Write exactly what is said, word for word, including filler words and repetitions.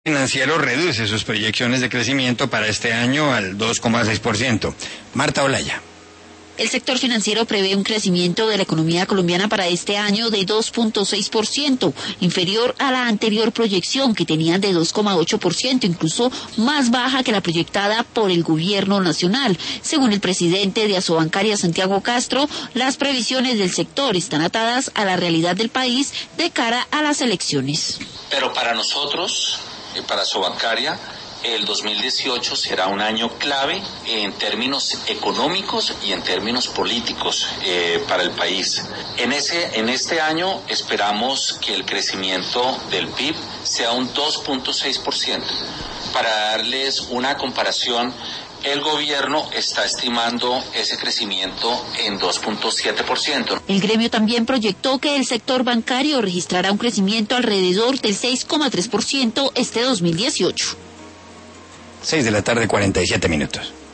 Financiero reduce sus proyecciones de crecimiento para este año al dos coma seis por ciento. Marta Olaya. El sector financiero prevé un crecimiento de la economía colombiana para este año de dos punto seis por ciento, inferior a la anterior proyección que tenían de dos coma ocho por ciento, incluso más baja que la proyectada por el gobierno nacional. Según el presidente de Asobancaria, Santiago Castro, las previsiones del sector están atadas a la realidad del país de cara a las elecciones. Pero para nosotros, para Asobancaria, el dos mil dieciocho será un año clave en términos económicos y en términos políticos eh, para el país. En ese, en este año esperamos que el crecimiento del P I B sea un dos punto seis por ciento. Para darles una comparación, el gobierno está estimando ese crecimiento en dos punto siete por ciento. El gremio también proyectó que el sector bancario registrará un crecimiento alrededor del seis coma tres por ciento este dos mil dieciocho. seis de la tarde, cuarenta y siete minutos.